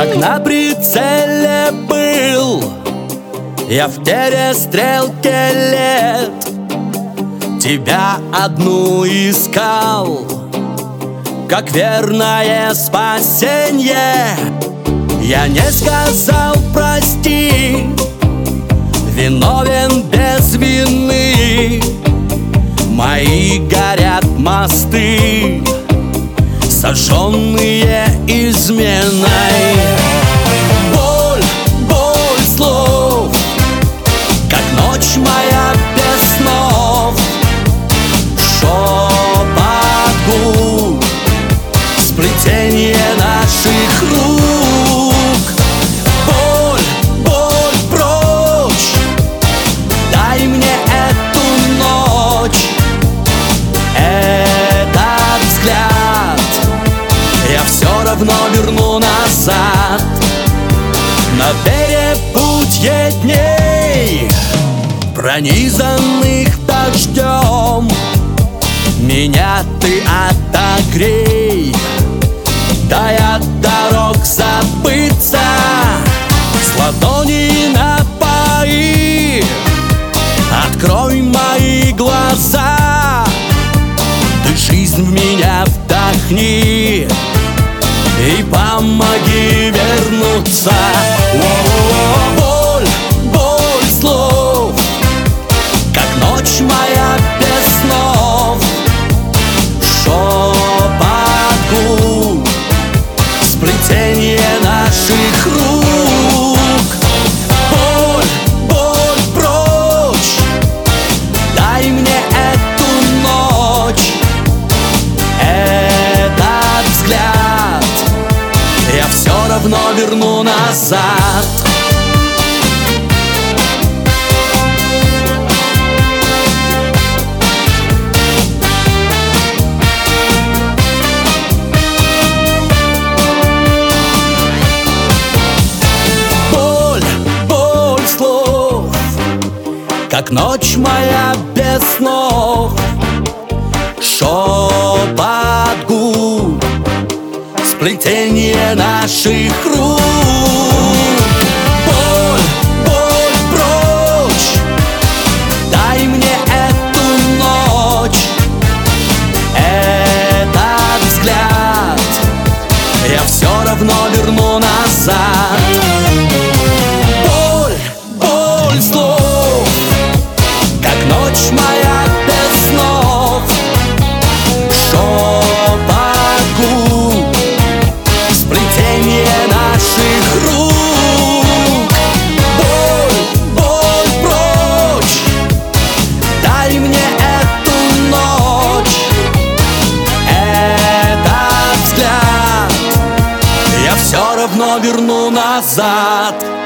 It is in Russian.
как на прицеле был я в перестрелке лет. Тебя одну искал, как верное спасенье. Я не сказал прости, виновен без вины. Мои горят мосты, сожженные изменой. Боль, боль слов, как ночь моя без снов. Шепот губ, сплетение наших рук. Боль, боль прочь, дай мне эту ночь, этот взгляд. Я все равно верну назад. На перепутье дней, пронизанных дождем, меня ты отогрей, дай от дорог забыться, с ладони напои. Открой мои глаза, ты жизнь в меня вдохни и помоги вернуться. Боль, боль слов, как ночь моя без снов. Шепот губ, сплетение наших рук. Боль, боль прочь, дай мне эту ночь, этот взгляд. Я все равно верну назад. Боль, боль слов, как ночь моя без снов. Шепот губ, сплетение наших рук. Боль, боль прочь, дай мне эту ночь, этот взгляд. Я все равно верну назад. Боль, боль слов, как ночь моя без снов. Шепот губ, сплетение наших рук. Боль, боль прочь, дай мне эту ночь, этот взгляд. Я все равно верну назад.